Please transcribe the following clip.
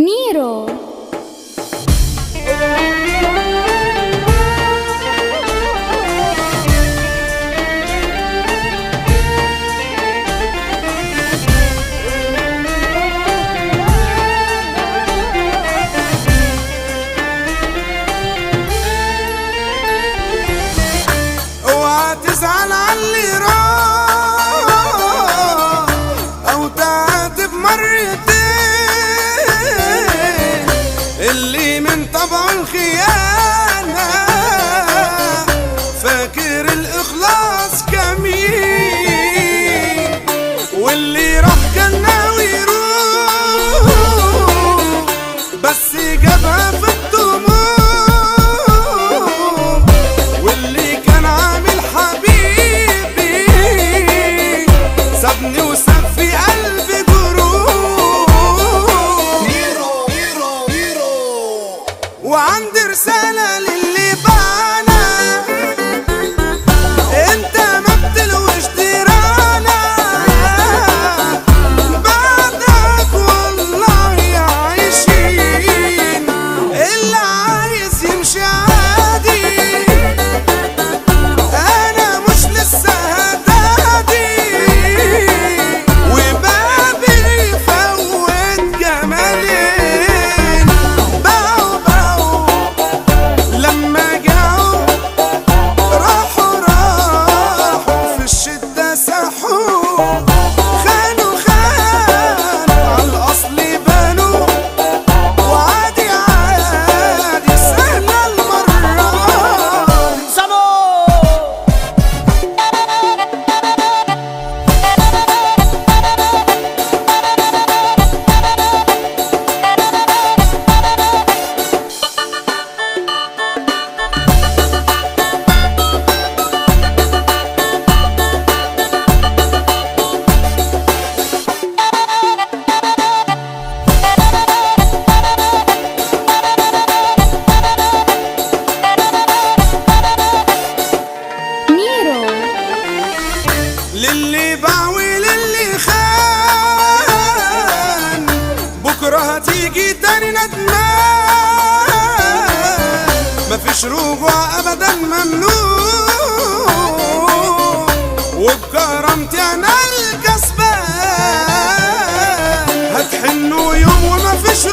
ميرو. اوعى تزعل على اللي راح او تعاتب مرتين، اللي من طبعه الخيانة فاكر الإخلاص كمين، واللي راح كان ناوي يروح بس جابها في الطموح، واللي كان عامل حبيبي سابني وساب في قلبي جروح. وعندي رسالة للي بانا، انت ما بتلوش تيرانا بعدك والله عايشين، اللي عايز يمشي عادي انا مش لسه هدادي، وبابي يفوت جمالين باعوا لما جاوا راحوا في الشدة ساحوا، خانوا على الأصل بانوا، وعادي عادي سهلة المرة. ميرو. للي باع وللي خان بكرة هتيجي تاني ندمان، مفيش رجوع أبدا ممنوع، وبكرامتي أنا الكسبان، هتحنوا يوم ومفيش